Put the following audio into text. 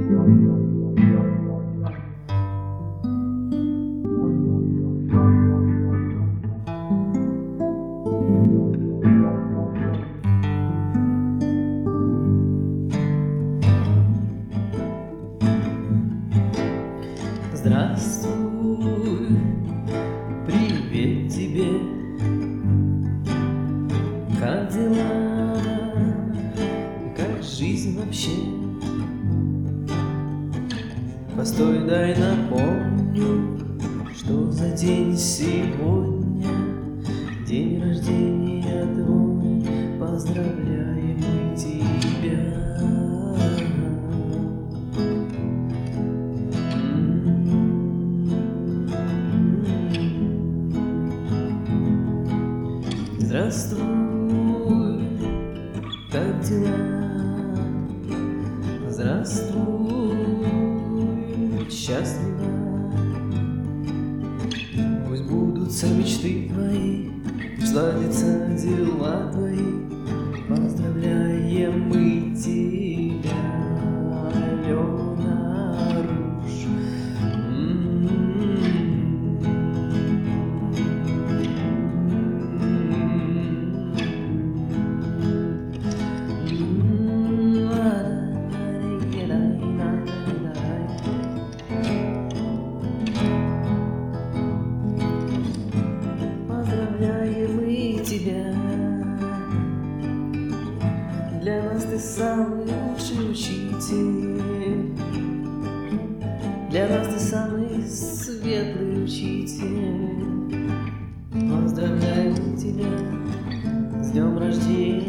Здравствуй, привет тебе, как дела, как жизнь вообще? Постой, дай напомню, что за день сегодня, день рождения твой, поздравляем мы тебя. Здравствуй, как дела? Здравствуй, счастлива. Пусть будутся мечты твои, сладятся дела твои. Поздравляем мы тебя, Алена Руж. Поздравляем мы тебя. Для нас ты самый лучший учитель. Для нас ты самый светлый учитель. Поздравляем тебя с днем рождения.